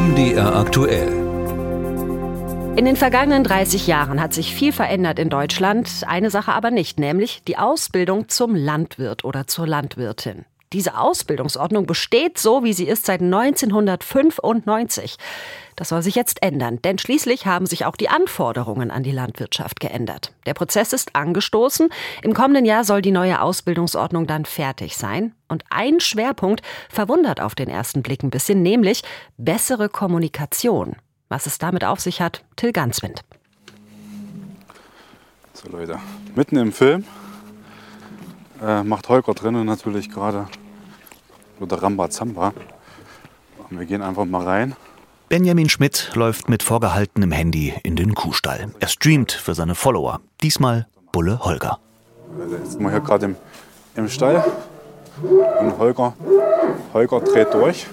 MDR aktuell. In den vergangenen 30 Jahren hat sich viel verändert in Deutschland, eine Sache aber nicht, nämlich die Ausbildung zum Landwirt oder zur Landwirtin. Diese Ausbildungsordnung besteht so, wie sie ist, seit 1995. Das soll sich jetzt ändern, denn schließlich haben sich auch die Anforderungen an die Landwirtschaft geändert. Der Prozess ist angestoßen. Im kommenden Jahr soll die neue Ausbildungsordnung dann fertig sein. Und ein Schwerpunkt verwundert auf den ersten Blick ein bisschen, nämlich bessere Kommunikation. Was es damit auf sich hat, Till Ganswind. So Leute, mitten im Film macht Holger drinnen natürlich gerade oder Rambazamba. Und wir gehen einfach mal rein. Benjamin Schmidt läuft mit vorgehaltenem Handy in den Kuhstall. Er streamt für seine Follower. Diesmal Bulle Holger. Jetzt sind wir hier gerade im Stall und Holger dreht durch.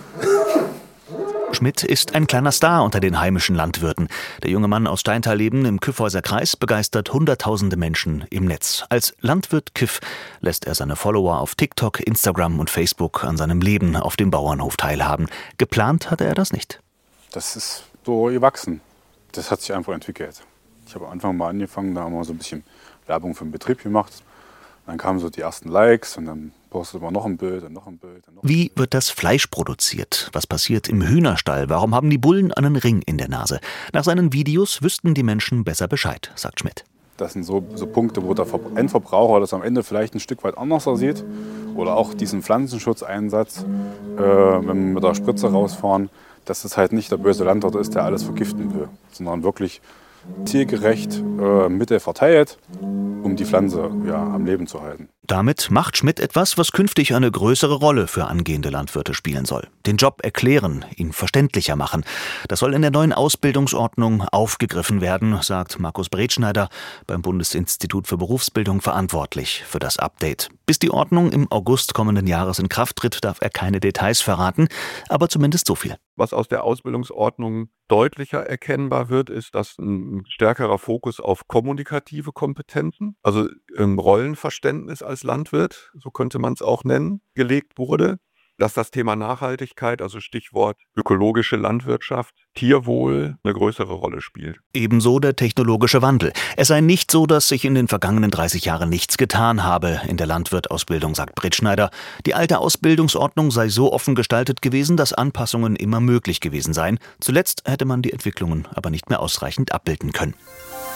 Schmidt ist ein kleiner Star unter den heimischen Landwirten. Der junge Mann aus Steintal-Leben im Kyffhäuser Kreis begeistert hunderttausende Menschen im Netz. Als Landwirt Kyff lässt er seine Follower auf TikTok, Instagram und Facebook an seinem Leben auf dem Bauernhof teilhaben. Geplant hatte er das nicht. Das ist so gewachsen. Das hat sich einfach entwickelt. Ich habe am Anfang mal angefangen, da haben wir so ein bisschen Werbung für den Betrieb gemacht. Dann kamen so die ersten Likes und dann postet man noch ein Bild und noch ein Bild. Wie wird das Fleisch produziert? Was passiert im Hühnerstall? Warum haben die Bullen einen Ring in der Nase? Nach seinen Videos wüssten die Menschen besser Bescheid, sagt Schmidt. Das sind so Punkte, wo der Endverbraucher das am Ende vielleicht ein Stück weit anders sieht. Oder auch diesen Pflanzenschutzeinsatz, wenn wir mit der Spritze rausfahren, dass es halt nicht der böse Landwirt ist, der alles vergiften will, sondern wirklich tiergerecht Mittel verteilt, um die Pflanze am Leben zu halten. Damit macht Schmidt etwas, was künftig eine größere Rolle für angehende Landwirte spielen soll. Den Job erklären, ihn verständlicher machen. Das soll in der neuen Ausbildungsordnung aufgegriffen werden, sagt Markus Bretschneider, beim Bundesinstitut für Berufsbildung verantwortlich für das Update. Bis die Ordnung im August kommenden Jahres in Kraft tritt, darf er keine Details verraten, aber zumindest so viel. Was aus der Ausbildungsordnung deutlicher erkennbar wird, ist, dass ein stärkerer Fokus auf kommunikative Kompetenzen, also Rollenverständnis als Landwirt, so könnte man es auch nennen, gelegt wurde. Dass das Thema Nachhaltigkeit, also Stichwort ökologische Landwirtschaft, Tierwohl eine größere Rolle spielt. Ebenso der technologische Wandel. Es sei nicht so, dass sich in den vergangenen 30 Jahren nichts getan habe in der Landwirtausbildung, sagt Bretschneider. Die alte Ausbildungsordnung sei so offen gestaltet gewesen, dass Anpassungen immer möglich gewesen seien. Zuletzt hätte man die Entwicklungen aber nicht mehr ausreichend abbilden können.